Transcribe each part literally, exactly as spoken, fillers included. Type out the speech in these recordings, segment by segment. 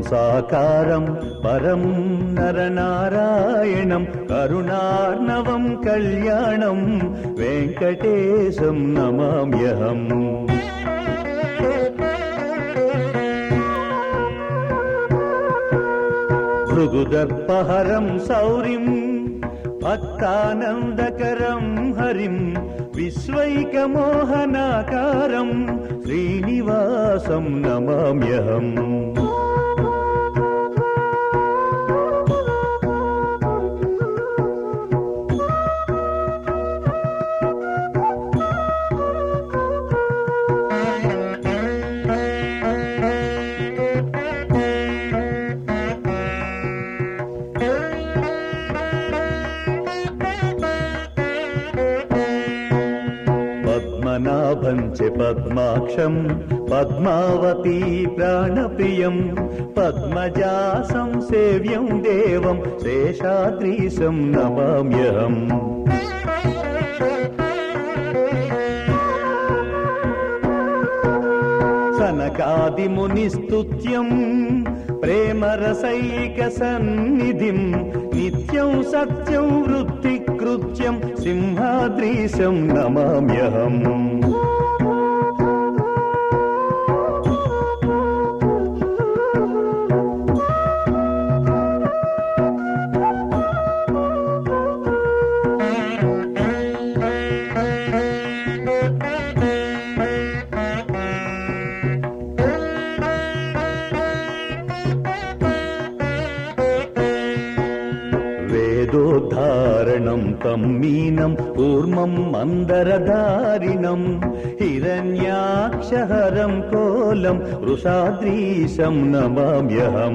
సాకారం పరం నరనారాయణం కరుణార్ణవం కళ్యాణం వెంకటేశం నమామ్యహం. భృగుదర్పహరం శౌరిం భక్తానందకరం హరిం విశ్వైకమోహనాకారం శ్రీనివాసం నమామ్యహం. పద్మనాభం చ పద్మాక్షం పద్మావతీ ప్రాణప్రియం పద్మజాసం సేవ్యం దేవం శేషాద్రీశం నమామ్యహం. సనకాదిమునిస్తుత్యం ప్రేమరసైక సన్నిధిం నిత్యం సత్యం వృత్తికృత్యం సింహాద్రీశం నమామ్యహం. వేదోద్ధారణం తం మీనం కూర్మం మందరధారిణం హిరణ్యాక్షహరం కోలం వృషాద్రీశం నమామ్యహం.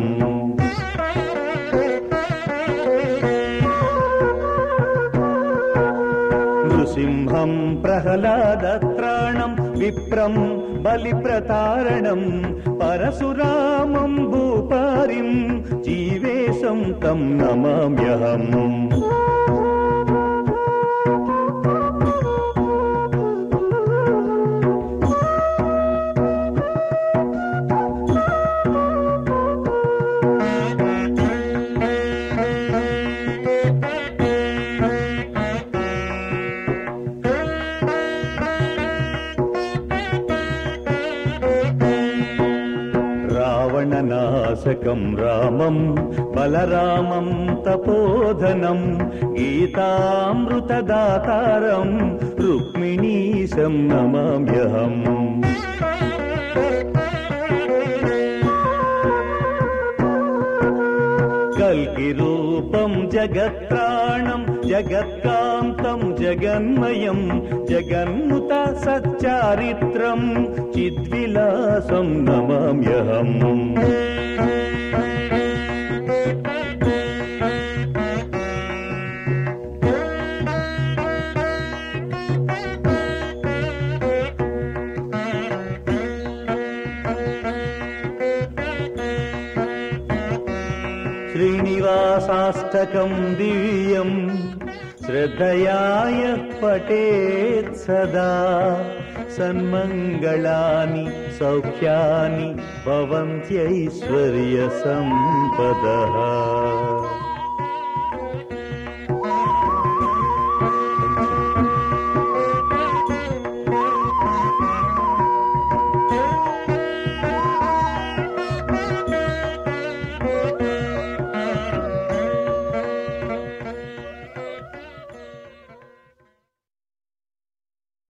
నృసింహం ప్రహ్లాదత్రాణం విప్రం బలిప్రతారణం పరశురామం భూపారిం జీవేశం తం నమామ్యహం. రావణనాశకం రామం బలరామం తపోధనం గీతామృతదాతారం రుక్మిణీశం నమామ్యహం. కల్కి రూపం జగత్రాణం జగత్కాంతం జగన్మయం జగన్ముత సచ్చారిత్రం చిద్విలాసం నమామ్యహం. శ్రీనివాసాష్టకం దివ్యం శ్రద్ధయా యః పఠేత్ సదా సన్మంగళాని సౌఖ్యాని భవంత్యైశ్వర్య సంపదః.